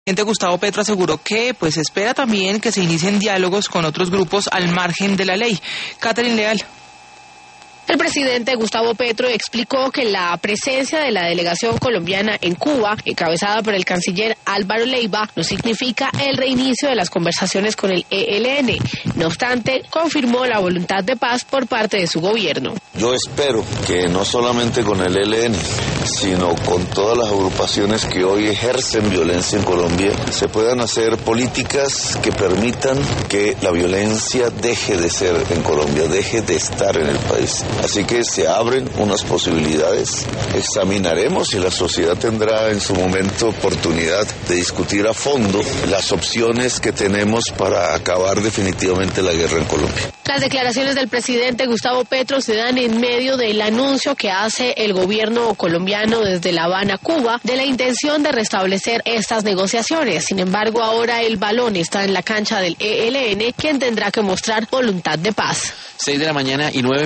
El presidente Gustavo Petro aseguró que espera también que se inicien diálogos con otros grupos al margen de la ley. Catherine Leal. El presidente Gustavo Petro explicó que la presencia de la delegación colombiana en Cuba, encabezada por el canciller Álvaro Leiva, no significa el reinicio de las conversaciones con el ELN. No obstante, confirmó la voluntad de paz por parte de su gobierno. Yo espero que no solamente con el ELN, sino con todas las agrupaciones que hoy ejercen violencia en Colombia, se puedan hacer políticas que permitan que la violencia deje de ser en Colombia, deje de estar en el país. Así que se abren unas posibilidades, examinaremos y la sociedad tendrá en su momento oportunidad de discutir a fondo las opciones que tenemos para acabar definitivamente la guerra en Colombia. Las declaraciones del presidente Gustavo Petro se dan en medio del anuncio que hace el gobierno colombiano desde La Habana, Cuba, de la intención de restablecer estas negociaciones. Sin embargo, ahora el balón está en la cancha del ELN, quien tendrá que mostrar voluntad de paz. 6:09 a.m.